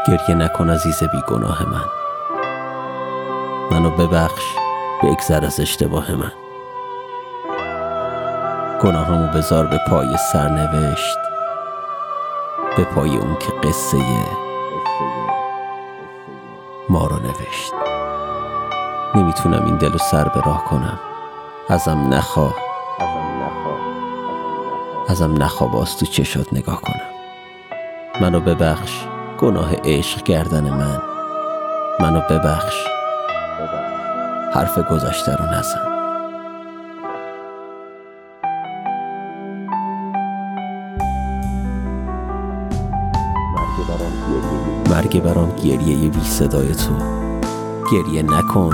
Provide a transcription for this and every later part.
گریه نکن عزیز بی گناه من. منو ببخش، بگذر از اشتباه من. گناهامو بذار به پای سرنوشت، به پای اون که قصه ما رو نوشت. نمیتونم این دل و سر به راه کنم. ازم نخوا باز تو چشات نگاه کنم. منو ببخش، گناه عشق کردن منو ببخش، حرف گذشته رو نزن. مرگ برام گریه بی صدای تو. گریه نکن،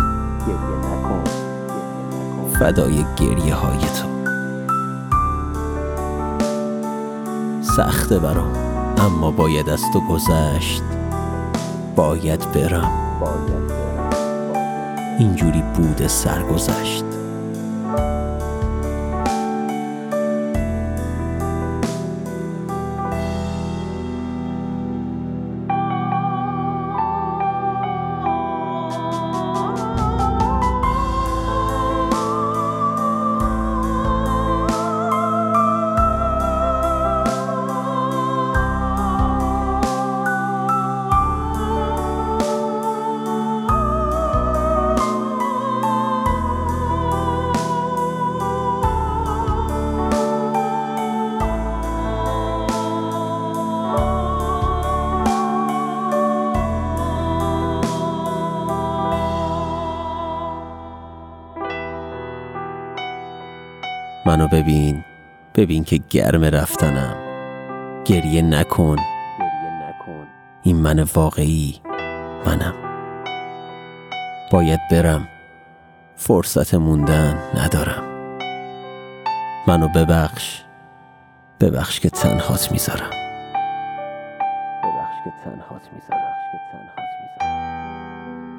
فدای گریه های تو. سخته برام اما باید از تو گذشت. باید برم، اینجوری بود سرگذشت. منو ببین که گرم رفتنم. گریه نکن، این من واقعی منم. باید برم، فرصت موندن ندارم. منو ببخش که تنهات میذارم.